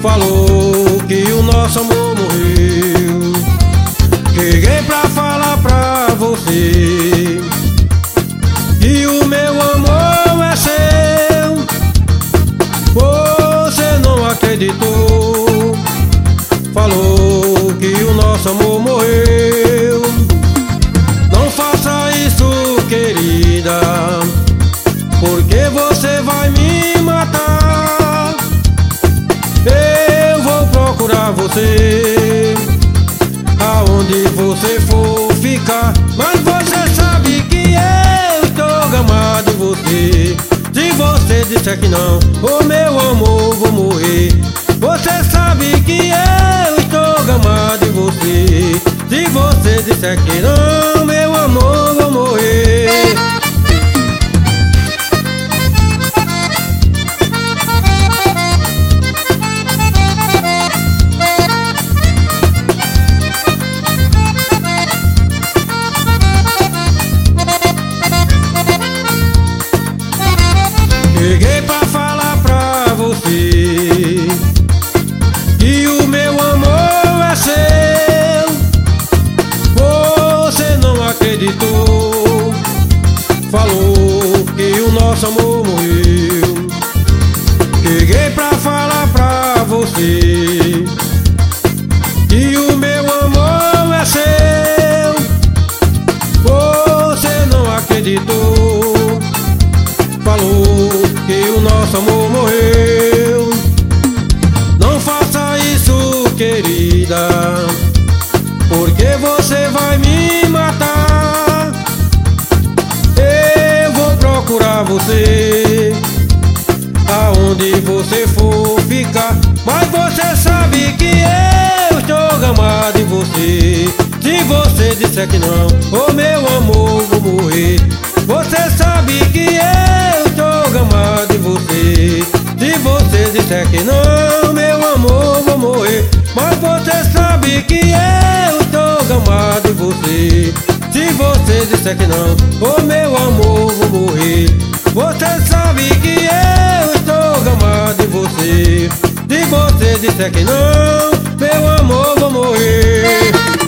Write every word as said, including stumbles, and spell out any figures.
falou que o nosso amor morreu. Cheguei pra falar pra você que o meu amor é seu. Você não acreditou, falou que o nosso amor morreu. Não faça isso, querida, porque você vai me matar. Eu vou procurar você aonde você for ficar, mas você sabe que eu estou gamado em você. Se você disser que não, ô meu amor, vou morrer. Você sabe que eu estou gamado em você. Se você disser que não, meu amor, vou morrer. Cheguei pra falar pra você que o meu amor é seu. Você não acreditou, falou que o nosso amor morreu. Cheguei pra falar pra você que o meu amor é seu. Você não acreditou, falou que o nosso amor morreu. Não faça isso, querida, porque você vai me matar. Eu vou procurar você aonde você for ficar, mas você sabe que eu estou gamado em você. Se você disser que não, ô meu amor, vou morrer. Você sabe que eu estou gamado em você. Se você disser que não, meu amor, vou morrer. Mas você sabe que eu estou gamado em você. Se você disser que não, ô meu amor, vou morrer. Você sabe que eu estou gamado em você. Se você disser que não, meu amor, vou morrer.